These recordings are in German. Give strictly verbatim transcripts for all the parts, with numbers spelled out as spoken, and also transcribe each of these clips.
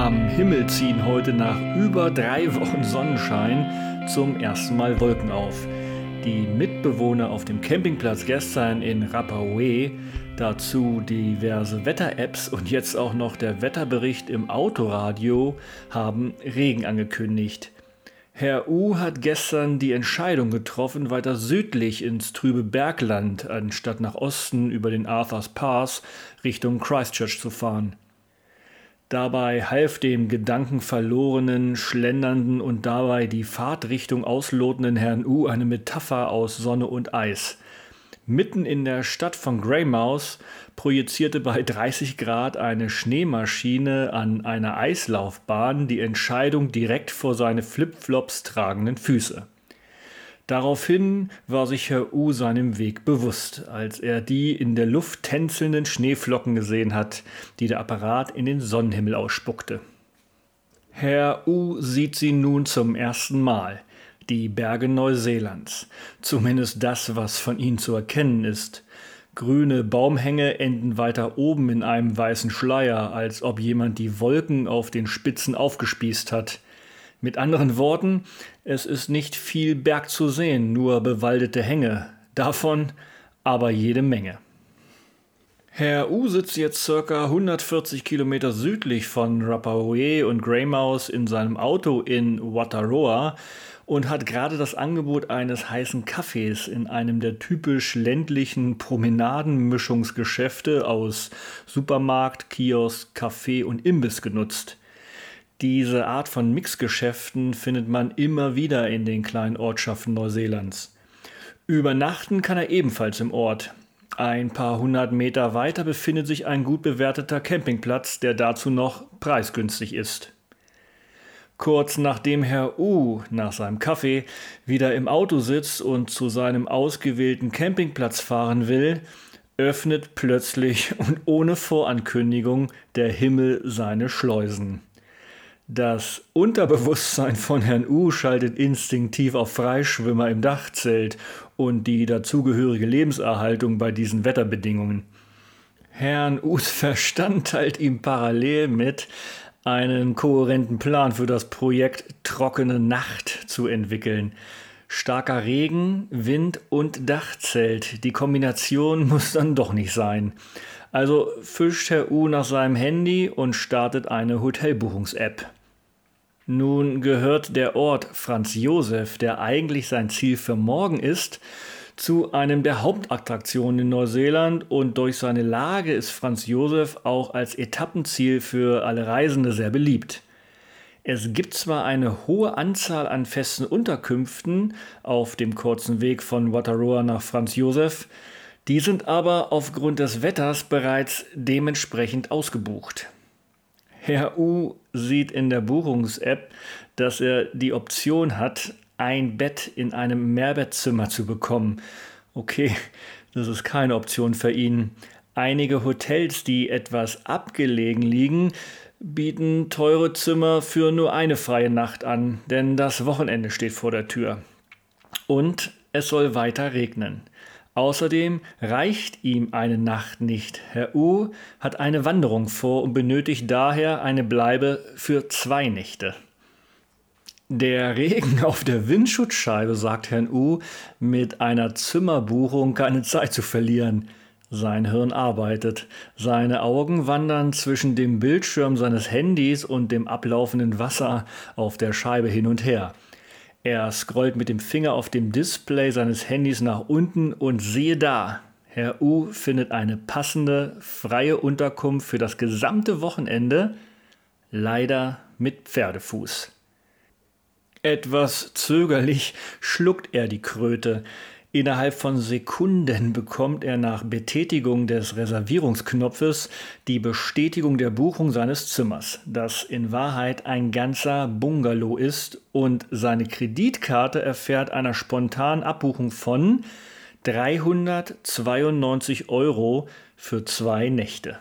Am Himmel ziehen heute nach über drei Wochen Sonnenschein zum ersten Mal Wolken auf. Die Mitbewohner auf dem Campingplatz gestern in Rapahue, dazu diverse Wetter-Apps und jetzt auch noch der Wetterbericht im Autoradio haben Regen angekündigt. Herr U hat gestern die Entscheidung getroffen, weiter südlich ins trübe Bergland, anstatt nach Osten über den Arthurs Pass Richtung Christchurch zu fahren. Dabei half dem gedankenverlorenen, schlendernden und dabei die Fahrtrichtung auslotenden Herrn U eine Metapher aus Sonne und Eis. Mitten in der Stadt von Greymouth projizierte bei dreißig Grad eine Schneemaschine an einer Eislaufbahn die Entscheidung direkt vor seine Flipflops tragenden Füße. Daraufhin war sich Herr U seinem Weg bewusst, als er die in der Luft tänzelnden Schneeflocken gesehen hat, die der Apparat in den Sonnenhimmel ausspuckte. Herr U sieht sie nun zum ersten Mal, die Berge Neuseelands, zumindest das, was von ihnen zu erkennen ist. Grüne Baumhänge enden weiter oben in einem weißen Schleier, als ob jemand die Wolken auf den Spitzen aufgespießt hat. Mit anderen Worten, es ist nicht viel Berg zu sehen, nur bewaldete Hänge. Davon aber jede Menge. Herr U sitzt jetzt ca. hundertvierzig Kilometer südlich von Rapahue und Greymouth in seinem Auto in Wataroa und hat gerade das Angebot eines heißen Kaffees in einem der typisch ländlichen Promenadenmischungsgeschäfte aus Supermarkt, Kiosk, Café und Imbiss genutzt. Diese Art von Mixgeschäften findet man immer wieder in den kleinen Ortschaften Neuseelands. Übernachten kann er ebenfalls im Ort. Ein paar hundert Meter weiter befindet sich ein gut bewerteter Campingplatz, der dazu noch preisgünstig ist. Kurz nachdem Herr U nach seinem Kaffee wieder im Auto sitzt und zu seinem ausgewählten Campingplatz fahren will, öffnet plötzlich und ohne Vorankündigung der Himmel seine Schleusen. Das Unterbewusstsein von Herrn U schaltet instinktiv auf Freischwimmer im Dachzelt und die dazugehörige Lebenserhaltung bei diesen Wetterbedingungen. Herrn U's Verstand teilt ihm parallel mit, einen kohärenten Plan für das Projekt Trockene Nacht zu entwickeln. Starker Regen, Wind und Dachzelt, die Kombination muss dann doch nicht sein. Also fischt Herr U nach seinem Handy und startet eine Hotelbuchungs-App. Nun gehört der Ort Franz Josef, der eigentlich sein Ziel für morgen ist, zu einem der Hauptattraktionen in Neuseeland und durch seine Lage ist Franz Josef auch als Etappenziel für alle Reisende sehr beliebt. Es gibt zwar eine hohe Anzahl an festen Unterkünften auf dem kurzen Weg von Wataroa nach Franz Josef, die sind aber aufgrund des Wetters bereits dementsprechend ausgebucht. Herr U sieht in der Buchungs-App, dass er die Option hat, ein Bett in einem Mehrbettzimmer zu bekommen. Okay, das ist keine Option für ihn. Einige Hotels, die etwas abgelegen liegen, bieten teure Zimmer für nur eine freie Nacht an, denn das Wochenende steht vor der Tür. Und es soll weiter regnen. Außerdem reicht ihm eine Nacht nicht. Herr U hat eine Wanderung vor und benötigt daher eine Bleibe für zwei Nächte. Der Regen auf der Windschutzscheibe sagt Herrn U, mit einer Zimmerbuchung keine Zeit zu verlieren. Sein Hirn arbeitet. Seine Augen wandern zwischen dem Bildschirm seines Handys und dem ablaufenden Wasser auf der Scheibe hin und her. Er scrollt mit dem Finger auf dem Display seines Handys nach unten und siehe da, Herr U findet eine passende, freie Unterkunft für das gesamte Wochenende, leider mit Pferdefuß. Etwas zögerlich schluckt er die Kröte. Innerhalb von Sekunden bekommt er nach Betätigung des Reservierungsknopfes die Bestätigung der Buchung seines Zimmers, das in Wahrheit ein ganzer Bungalow ist, und seine Kreditkarte erfährt einer spontanen Abbuchung von dreihundertzweiundneunzig Euro für zwei Nächte.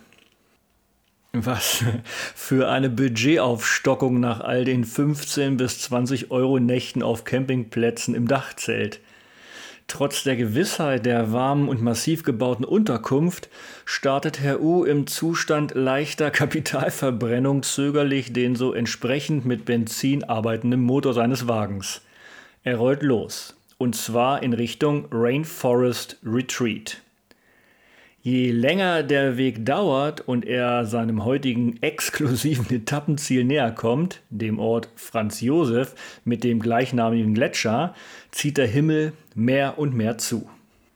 Was für eine Budgetaufstockung nach all den fünfzehn bis zwanzig Euro Nächten auf Campingplätzen im Dachzelt. Trotz der Gewissheit der warmen und massiv gebauten Unterkunft startet Herr U im Zustand leichter Kapitalverbrennung zögerlich den so entsprechend mit Benzin arbeitenden Motor seines Wagens. Er rollt los, und zwar in Richtung Rainforest Retreat. Je länger der Weg dauert und er seinem heutigen exklusiven Etappenziel näher kommt, dem Ort Franz Josef mit dem gleichnamigen Gletscher, zieht der Himmel mehr und mehr zu.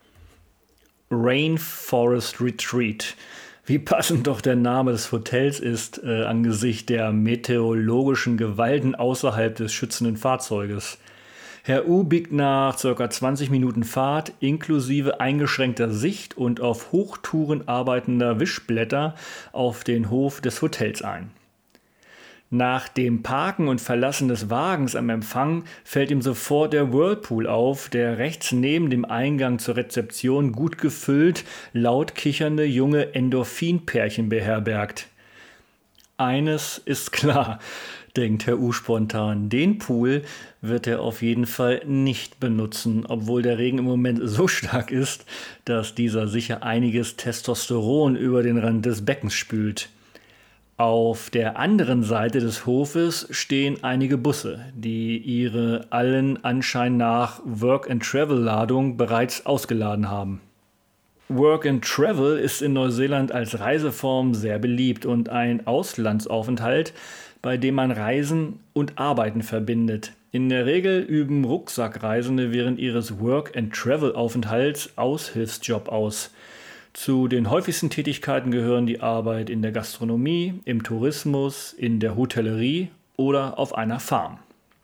Rainforest Retreat. Wie passend doch der Name des Hotels ist äh, angesichts der meteorologischen Gewalten außerhalb des schützenden Fahrzeuges. Herr U biegt nach ca. zwanzig Minuten Fahrt inklusive eingeschränkter Sicht und auf Hochtouren arbeitender Wischblätter auf den Hof des Hotels ein. Nach dem Parken und Verlassen des Wagens am Empfang fällt ihm sofort der Whirlpool auf, der rechts neben dem Eingang zur Rezeption gut gefüllt, laut kichernde junge Endorphinpärchen beherbergt. Eines ist klar, denkt Herr U spontan, den Pool wird er auf jeden Fall nicht benutzen, obwohl der Regen im Moment so stark ist, dass dieser sicher einiges Testosteron über den Rand des Beckens spült. Auf der anderen Seite des Hofes stehen einige Busse, die ihre allen Anschein nach Work-and-Travel-Ladung bereits ausgeladen haben. Work and Travel ist in Neuseeland als Reiseform sehr beliebt und ein Auslandsaufenthalt, bei dem man Reisen und Arbeiten verbindet. In der Regel üben Rucksackreisende während ihres Work-and-Travel-Aufenthalts Aushilfsjob aus. Zu den häufigsten Tätigkeiten gehören die Arbeit in der Gastronomie, im Tourismus, in der Hotellerie oder auf einer Farm.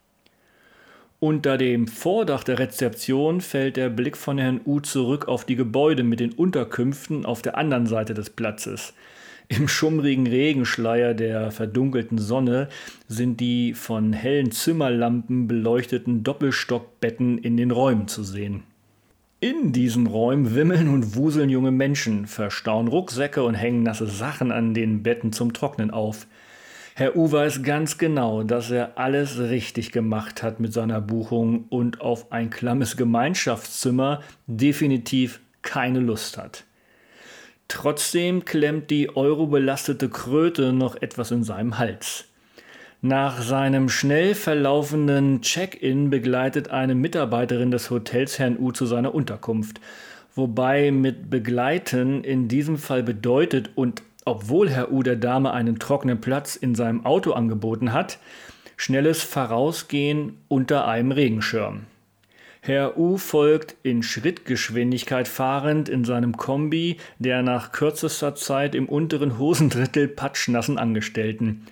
Unter dem Vordach der Rezeption fällt der Blick von Herrn U zurück auf die Gebäude mit den Unterkünften auf der anderen Seite des Platzes. Im schummrigen Regenschleier der verdunkelten Sonne sind die von hellen Zimmerlampen beleuchteten Doppelstockbetten in den Räumen zu sehen. In diesen Räumen wimmeln und wuseln junge Menschen, verstauen Rucksäcke und hängen nasse Sachen an den Betten zum Trocknen auf. Herr U weiß ganz genau, dass er alles richtig gemacht hat mit seiner Buchung und auf ein klammes Gemeinschaftszimmer definitiv keine Lust hat. Trotzdem klemmt die eurobelastete Kröte noch etwas in seinem Hals. Nach seinem schnell verlaufenden Check-in begleitet eine Mitarbeiterin des Hotels Herrn U zu seiner Unterkunft, wobei mit begleiten in diesem Fall bedeutet und obwohl Herr U der Dame einen trockenen Platz in seinem Auto angeboten hat, schnelles Vorausgehen unter einem Regenschirm. Herr U folgt in Schrittgeschwindigkeit fahrend in seinem Kombi der nach kürzester Zeit im unteren Hosendrittel patschnassen Angestellten.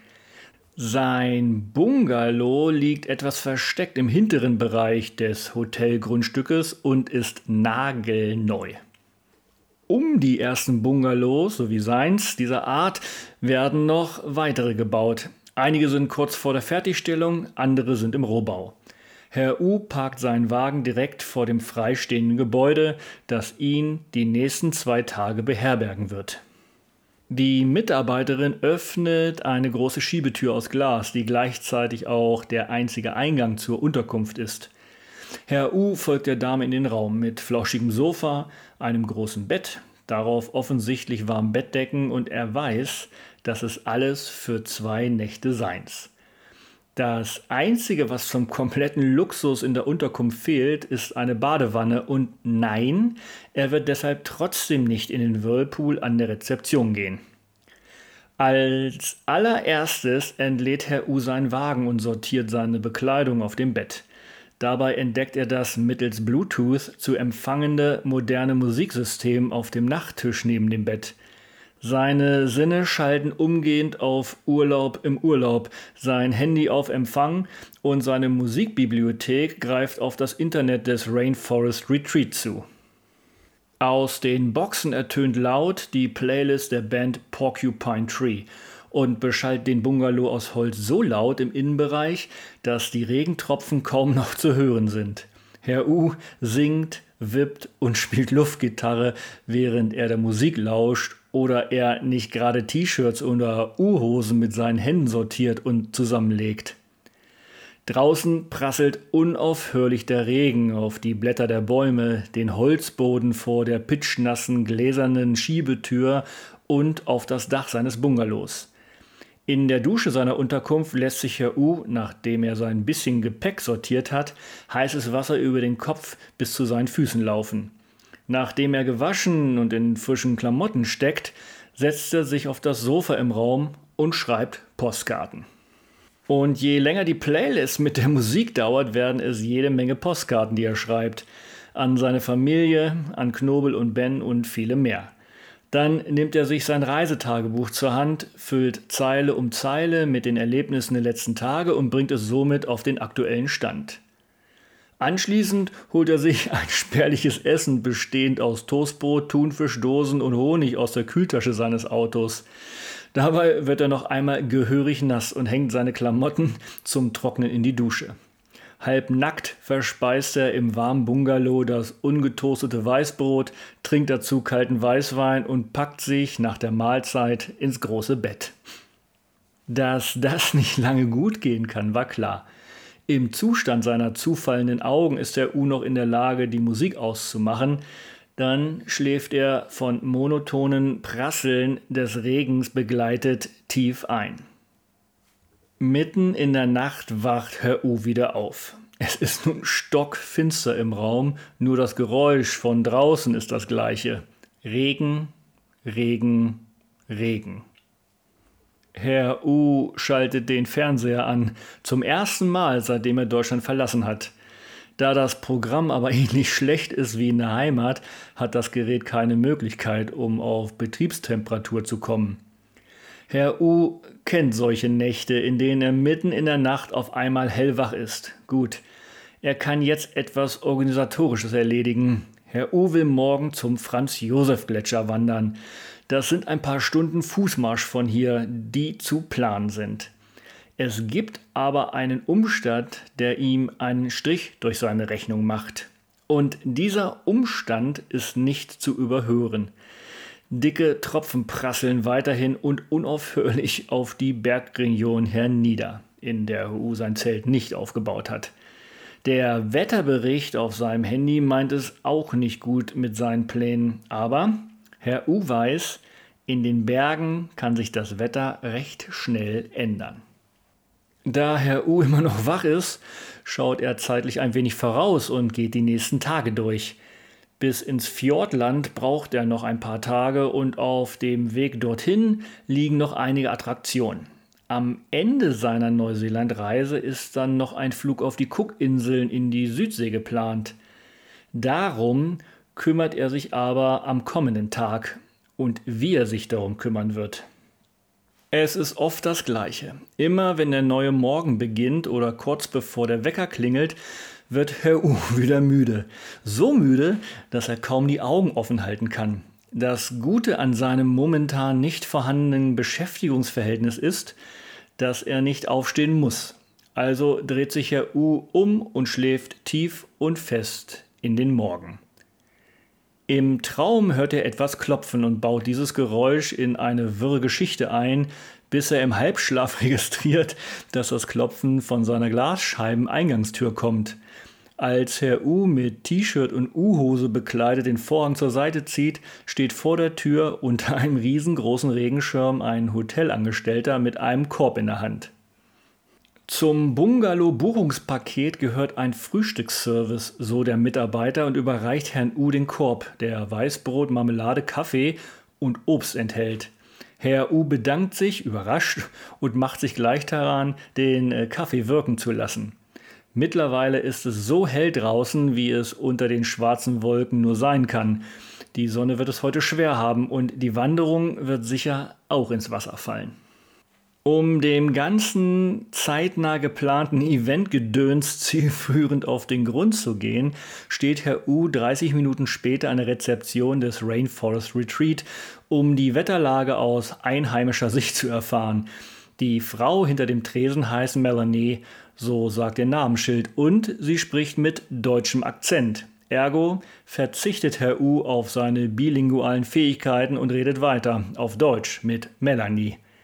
Sein Bungalow liegt etwas versteckt im hinteren Bereich des Hotelgrundstückes und ist nagelneu. Um die ersten Bungalows, so wie seins, dieser Art, werden noch weitere gebaut. Einige sind kurz vor der Fertigstellung, andere sind im Rohbau. Herr U parkt seinen Wagen direkt vor dem freistehenden Gebäude, das ihn die nächsten zwei Tage beherbergen wird. Die Mitarbeiterin öffnet eine große Schiebetür aus Glas, die gleichzeitig auch der einzige Eingang zur Unterkunft ist. Herr U folgt der Dame in den Raum mit flauschigem Sofa, einem großen Bett, darauf offensichtlich warmen Bettdecken und er weiß, dass es alles für zwei Nächte seins. Das Einzige, was zum kompletten Luxus in der Unterkunft fehlt, ist eine Badewanne und nein, er wird deshalb trotzdem nicht in den Whirlpool an der Rezeption gehen. Als allererstes entlädt Herr U seinen Wagen und sortiert seine Bekleidung auf dem Bett. Dabei entdeckt er das mittels Bluetooth zu empfangende moderne Musiksystem auf dem Nachttisch neben dem Bett. Seine Sinne schalten umgehend auf Urlaub im Urlaub, sein Handy auf Empfang und seine Musikbibliothek greift auf das Internet des Rainforest Retreat zu. Aus den Boxen ertönt laut die Playlist der Band Porcupine Tree und beschallt den Bungalow aus Holz so laut im Innenbereich, dass die Regentropfen kaum noch zu hören sind. Herr U singt, wippt und spielt Luftgitarre, während er der Musik lauscht oder er nicht gerade T-Shirts oder U-Hosen mit seinen Händen sortiert und zusammenlegt. Draußen prasselt unaufhörlich der Regen auf die Blätter der Bäume, den Holzboden vor der pitschnassen gläsernen Schiebetür und auf das Dach seines Bungalows. In der Dusche seiner Unterkunft lässt sich Herr U, nachdem er sein bisschen Gepäck sortiert hat, heißes Wasser über den Kopf bis zu seinen Füßen laufen. Nachdem er gewaschen und in frischen Klamotten steckt, setzt er sich auf das Sofa im Raum und schreibt Postkarten. Und je länger die Playlist mit der Musik dauert, werden es jede Menge Postkarten, die er schreibt. An seine Familie, an Knobel und Ben und viele mehr. Dann nimmt er sich sein Reisetagebuch zur Hand, füllt Zeile um Zeile mit den Erlebnissen der letzten Tage und bringt es somit auf den aktuellen Stand. Anschließend holt er sich ein spärliches Essen bestehend aus Toastbrot, Thunfischdosen und Honig aus der Kühltasche seines Autos. Dabei wird er noch einmal gehörig nass und hängt seine Klamotten zum Trocknen in die Dusche. Halb nackt verspeist er im warmen Bungalow das ungetoastete Weißbrot, trinkt dazu kalten Weißwein und packt sich nach der Mahlzeit ins große Bett. Dass das nicht lange gut gehen kann, war klar. Im Zustand seiner zufallenden Augen ist der U noch in der Lage, die Musik auszumachen. Dann schläft er von monotonen Prasseln des Regens begleitet tief ein. Mitten in der Nacht wacht Herr U wieder auf. Es ist nun stockfinster im Raum, nur das Geräusch von draußen ist das gleiche. Regen, Regen, Regen. Herr U schaltet den Fernseher an, zum ersten Mal, seitdem er Deutschland verlassen hat. Da das Programm aber ähnlich schlecht ist wie in der Heimat, hat das Gerät keine Möglichkeit, um auf Betriebstemperatur zu kommen. Herr U kennt solche Nächte, in denen er mitten in der Nacht auf einmal hellwach ist. Gut, er kann jetzt etwas Organisatorisches erledigen. Herr U will morgen zum Franz-Josef-Gletscher wandern. Das sind ein paar Stunden Fußmarsch von hier, die zu planen sind. Es gibt aber einen Umstand, der ihm einen Strich durch seine Rechnung macht. Und dieser Umstand ist nicht zu überhören. Dicke Tropfen prasseln weiterhin und unaufhörlich auf die Bergregion hernieder, in der Herr U sein Zelt nicht aufgebaut hat. Der Wetterbericht auf seinem Handy meint es auch nicht gut mit seinen Plänen, aber Herr U weiß, in den Bergen kann sich das Wetter recht schnell ändern. Da Herr U immer noch wach ist, schaut er zeitlich ein wenig voraus und geht die nächsten Tage durch. Bis ins Fjordland braucht er noch ein paar Tage und auf dem Weg dorthin liegen noch einige Attraktionen. Am Ende seiner Neuseeland-Reise ist dann noch ein Flug auf die Cookinseln in die Südsee geplant. Darum kümmert er sich aber am kommenden Tag und wie er sich darum kümmern wird. Es ist oft das Gleiche. Immer wenn der neue Morgen beginnt oder kurz bevor der Wecker klingelt, wird Herr U wieder müde. So müde, dass er kaum die Augen offen halten kann. Das Gute an seinem momentan nicht vorhandenen Beschäftigungsverhältnis ist, dass er nicht aufstehen muss. Also dreht sich Herr U um und schläft tief und fest in den Morgen. Im Traum hört er etwas klopfen und baut dieses Geräusch in eine wirre Geschichte ein, bis er im Halbschlaf registriert, dass das Klopfen von seiner Glasscheiben-Eingangstür kommt. Als Herr U mit T-Shirt und U-Hose bekleidet den Vorhang zur Seite zieht, steht vor der Tür unter einem riesengroßen Regenschirm ein Hotelangestellter mit einem Korb in der Hand. Zum Bungalow-Buchungspaket gehört ein Frühstücksservice, so der Mitarbeiter, und überreicht Herrn U den Korb, der Weißbrot, Marmelade, Kaffee und Obst enthält. Herr U bedankt sich, überrascht, und macht sich gleich daran, den Kaffee wirken zu lassen. Mittlerweile ist es so hell draußen, wie es unter den schwarzen Wolken nur sein kann. Die Sonne wird es heute schwer haben und die Wanderung wird sicher auch ins Wasser fallen. Um dem ganzen zeitnah geplanten Eventgedöns zielführend auf den Grund zu gehen, steht Herr U dreißig Minuten später an der Rezeption des Rainforest Retreat, um die Wetterlage aus einheimischer Sicht zu erfahren. Die Frau hinter dem Tresen heißt Melanie, so sagt ihr Namensschild, und sie spricht mit deutschem Akzent. Ergo verzichtet Herr U auf seine bilingualen Fähigkeiten und redet weiter auf Deutsch mit Melanie.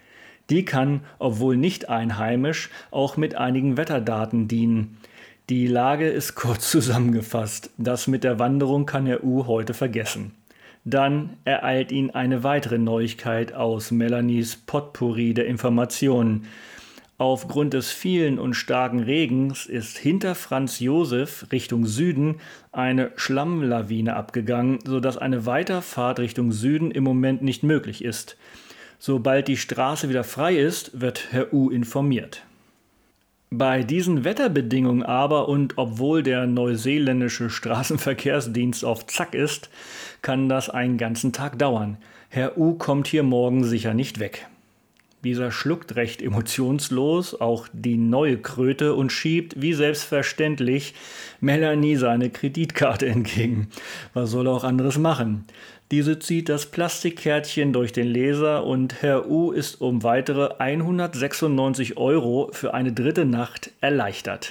Die kann, obwohl nicht einheimisch, auch mit einigen Wetterdaten dienen. Die Lage ist kurz zusammengefasst. Das mit der Wanderung kann Herr U heute vergessen. Dann ereilt ihn eine weitere Neuigkeit aus Melanies Potpourri der Informationen. Aufgrund des vielen und starken Regens ist hinter Franz Josef Richtung Süden eine Schlammlawine abgegangen, sodass eine Weiterfahrt Richtung Süden im Moment nicht möglich ist. Sobald die Straße wieder frei ist, wird Herr U informiert. Bei diesen Wetterbedingungen aber und obwohl der neuseeländische Straßenverkehrsdienst auf Zack ist, kann das einen ganzen Tag dauern. Herr U kommt hier morgen sicher nicht weg. Dieser schluckt recht emotionslos auch die neue Kröte und schiebt, wie selbstverständlich, Melanie seine Kreditkarte entgegen. Was soll er auch anderes machen? Diese zieht das Plastikkärtchen durch den Leser und Herr U ist um weitere hundertsechsundneunzig Euro für eine dritte Nacht erleichtert.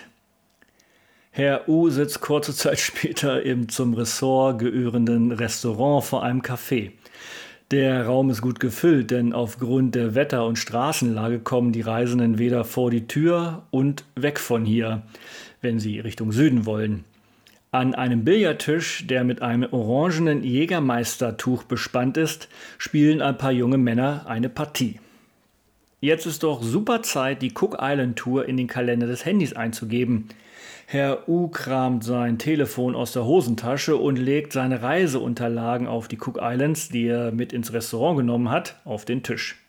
Herr U sitzt kurze Zeit später im zum Ressort gehörenden Restaurant vor einem Café. Der Raum ist gut gefüllt, denn aufgrund der Wetter- und Straßenlage kommen die Reisenden weder vor die Tür und weg von hier, wenn sie Richtung Süden wollen. An einem Billardtisch, der mit einem orangenen Jägermeistertuch bespannt ist, spielen ein paar junge Männer eine Partie. Jetzt ist doch super Zeit, die Cook Island Tour in den Kalender des Handys einzugeben. Herr U kramt sein Telefon aus der Hosentasche und legt seine Reiseunterlagen auf die Cook Islands, die er mit ins Restaurant genommen hat, auf den Tisch.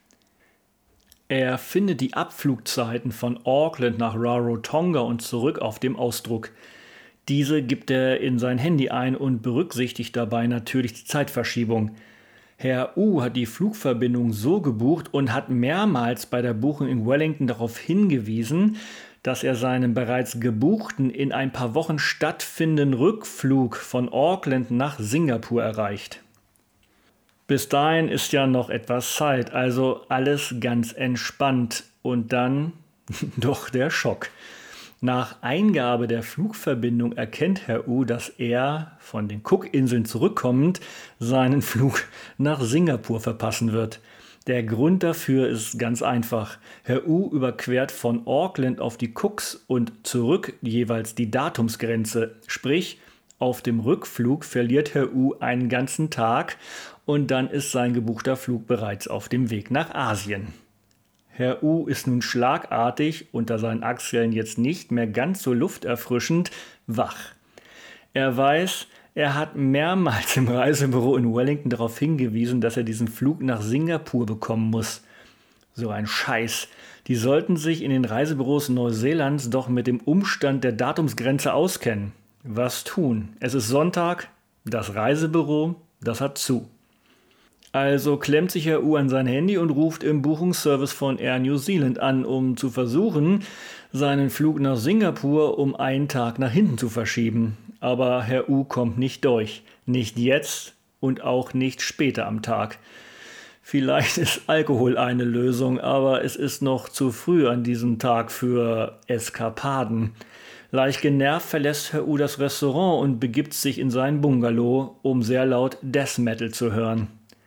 Er findet die Abflugzeiten von Auckland nach Rarotonga und zurück auf dem Ausdruck. Diese gibt er in sein Handy ein und berücksichtigt dabei natürlich die Zeitverschiebung. Herr U hat die Flugverbindung so gebucht und hat mehrmals bei der Buchung in Wellington darauf hingewiesen, dass er seinen bereits gebuchten, in ein paar Wochen stattfindenden Rückflug von Auckland nach Singapur erreicht. Bis dahin ist ja noch etwas Zeit, also alles ganz entspannt. Und dann doch der Schock. Nach Eingabe der Flugverbindung erkennt Herr U, dass er, von den Cookinseln zurückkommend, seinen Flug nach Singapur verpassen wird. Der Grund dafür ist ganz einfach. Herr U überquert von Auckland auf die Cooks und zurück jeweils die Datumsgrenze. Sprich, auf dem Rückflug verliert Herr U einen ganzen Tag und dann ist sein gebuchter Flug bereits auf dem Weg nach Asien. Herr U ist nun schlagartig, unter seinen Achseln jetzt nicht mehr ganz so lufterfrischend, wach. Er weiß, er hat mehrmals im Reisebüro in Wellington darauf hingewiesen, dass er diesen Flug nach Singapur bekommen muss. So ein Scheiß. Die sollten sich in den Reisebüros Neuseelands doch mit dem Umstand der Datumsgrenze auskennen. Was tun? Es ist Sonntag, das Reisebüro, das hat zu. Also klemmt sich Herr U an sein Handy und ruft im Buchungsservice von Air New Zealand an, um zu versuchen, seinen Flug nach Singapur um einen Tag nach hinten zu verschieben. Aber Herr U kommt nicht durch. Nicht jetzt und auch nicht später am Tag. Vielleicht ist Alkohol eine Lösung, aber es ist noch zu früh an diesem Tag für Eskapaden. Leicht genervt verlässt Herr U das Restaurant und begibt sich in sein Bungalow, um sehr laut Death Metal zu hören.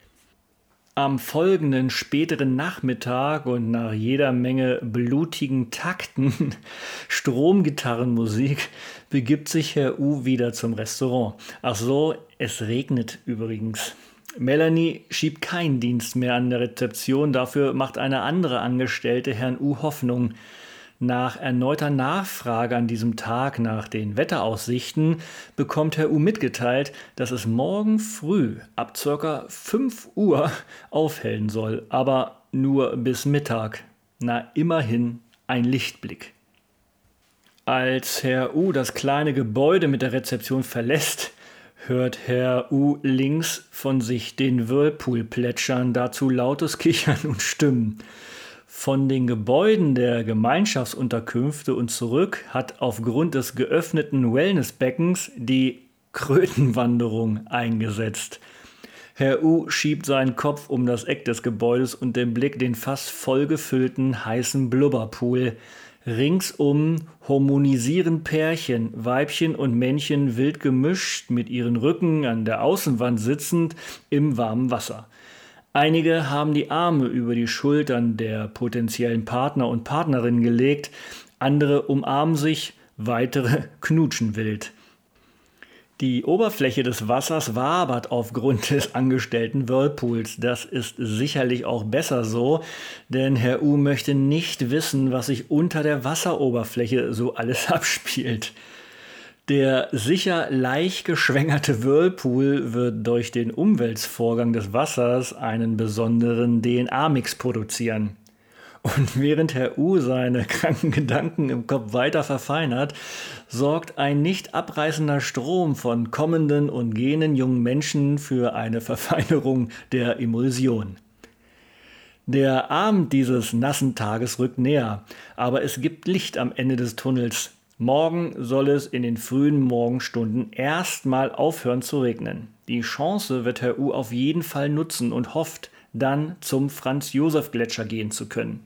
Am folgenden späteren Nachmittag und nach jeder Menge blutigen Takten, Stromgitarrenmusik, begibt sich Herr U wieder zum Restaurant. Ach so, es regnet übrigens. Melanie schiebt keinen Dienst mehr an der Rezeption, dafür macht eine andere Angestellte Herrn U Hoffnung. Nach erneuter Nachfrage an diesem Tag nach den Wetteraussichten bekommt Herr U mitgeteilt, dass es morgen früh ab ca. fünf Uhr aufhellen soll, aber nur bis Mittag. Na, immerhin ein Lichtblick. Als Herr U das kleine Gebäude mit der Rezeption verlässt, hört Herr U links von sich den Whirlpool plätschern, dazu lautes Kichern und Stimmen. Von den Gebäuden der Gemeinschaftsunterkünfte und zurück hat aufgrund des geöffneten Wellnessbeckens die Krötenwanderung eingesetzt. Herr U schiebt seinen Kopf um das Eck des Gebäudes und den Blick den fast vollgefüllten heißen Blubberpool. Ringsum harmonisieren Pärchen, Weibchen und Männchen wild gemischt, mit ihren Rücken an der Außenwand sitzend im warmen Wasser. Einige haben die Arme über die Schultern der potenziellen Partner und Partnerinnen gelegt, andere umarmen sich, weitere knutschen wild. Die Oberfläche des Wassers wabert aufgrund des angestellten Whirlpools. Das ist sicherlich auch besser so, denn Herr U möchte nicht wissen, was sich unter der Wasseroberfläche so alles abspielt. Der sicher leicht geschwängerte Whirlpool wird durch den Umwälzvorgang des Wassers einen besonderen D N A-Mix produzieren. Und während Herr U seine kranken Gedanken im Kopf weiter verfeinert, sorgt ein nicht abreißender Strom von kommenden und gehenden jungen Menschen für eine Verfeinerung der Emulsion. Der Abend dieses nassen Tages rückt näher, aber es gibt Licht am Ende des Tunnels. Morgen soll es in den frühen Morgenstunden erstmal aufhören zu regnen. Die Chance wird Herr U auf jeden Fall nutzen und hofft, dann zum Franz-Josef-Gletscher gehen zu können.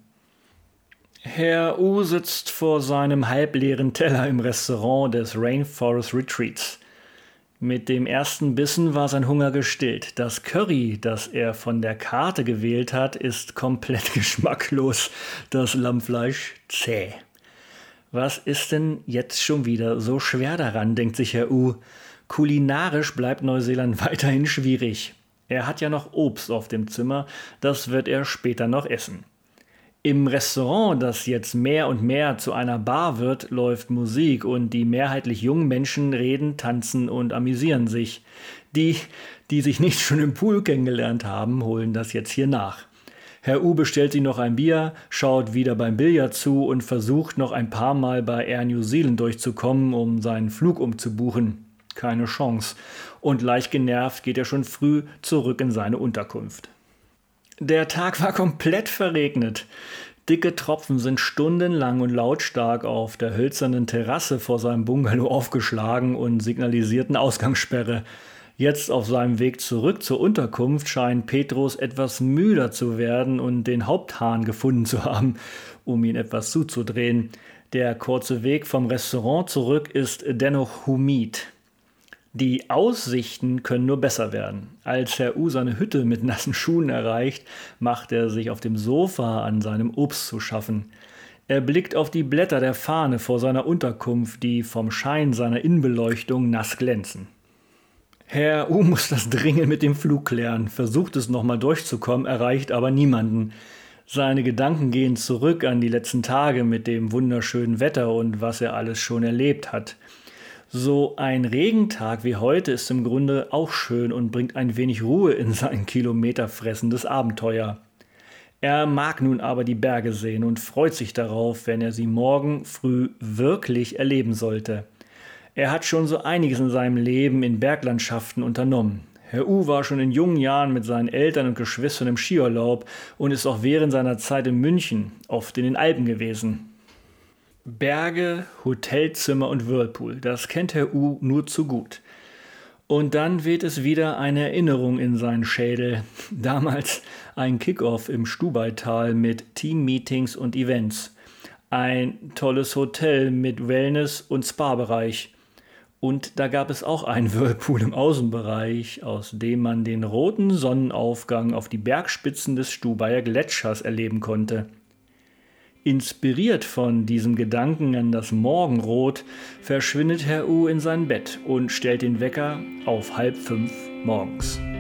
Herr U sitzt vor seinem halbleeren Teller im Restaurant des Rainforest Retreats. Mit dem ersten Bissen war sein Hunger gestillt. Das Curry, das er von der Karte gewählt hat, ist komplett geschmacklos. Das Lammfleisch zäh. Was ist denn jetzt schon wieder so schwer daran, denkt sich Herr U. Kulinarisch bleibt Neuseeland weiterhin schwierig. Er hat ja noch Obst auf dem Zimmer, das wird er später noch essen. Im Restaurant, das jetzt mehr und mehr zu einer Bar wird, läuft Musik und die mehrheitlich jungen Menschen reden, tanzen und amüsieren sich. Die, die sich nicht schon im Pool kennengelernt haben, holen das jetzt hier nach. Herr U bestellt sich noch ein Bier, schaut wieder beim Billard zu und versucht noch ein paar Mal bei Air New Zealand durchzukommen, um seinen Flug umzubuchen. Keine Chance. Und leicht genervt geht er schon früh zurück in seine Unterkunft. Der Tag war komplett verregnet. Dicke Tropfen sind stundenlang und lautstark auf der hölzernen Terrasse vor seinem Bungalow aufgeschlagen und signalisierten Ausgangssperre. Jetzt auf seinem Weg zurück zur Unterkunft scheint Petrus etwas müder zu werden und den Haupthahn gefunden zu haben, um ihn etwas zuzudrehen. Der kurze Weg vom Restaurant zurück ist dennoch humid. Die Aussichten können nur besser werden. Als Herr U seine Hütte mit nassen Schuhen erreicht, macht er sich auf dem Sofa an seinem Obst zu schaffen. Er blickt auf die Blätter der Fahne vor seiner Unterkunft, die vom Schein seiner Innenbeleuchtung nass glänzen. Herr U muss das dringend mit dem Flug klären, versucht es nochmal durchzukommen, erreicht aber niemanden. Seine Gedanken gehen zurück an die letzten Tage mit dem wunderschönen Wetter und was er alles schon erlebt hat. So ein Regentag wie heute ist im Grunde auch schön und bringt ein wenig Ruhe in sein kilometerfressendes Abenteuer. Er mag nun aber die Berge sehen und freut sich darauf, wenn er sie morgen früh wirklich erleben sollte. Er hat schon so einiges in seinem Leben in Berglandschaften unternommen. Herr U war schon in jungen Jahren mit seinen Eltern und Geschwistern im Skiurlaub und ist auch während seiner Zeit in München oft in den Alpen gewesen. Berge, Hotelzimmer und Whirlpool, das kennt Herr U nur zu gut. Und dann weht es wieder eine Erinnerung in seinen Schädel. Damals ein Kickoff im Stubaital mit Teammeetings und Events. Ein tolles Hotel mit Wellness- und Spa-Bereich. Und da gab es auch einen Whirlpool im Außenbereich, aus dem man den roten Sonnenaufgang auf die Bergspitzen des Stubaier Gletschers erleben konnte. Inspiriert von diesem Gedanken an das Morgenrot verschwindet Herr U in sein Bett und stellt den Wecker auf halb fünf morgens.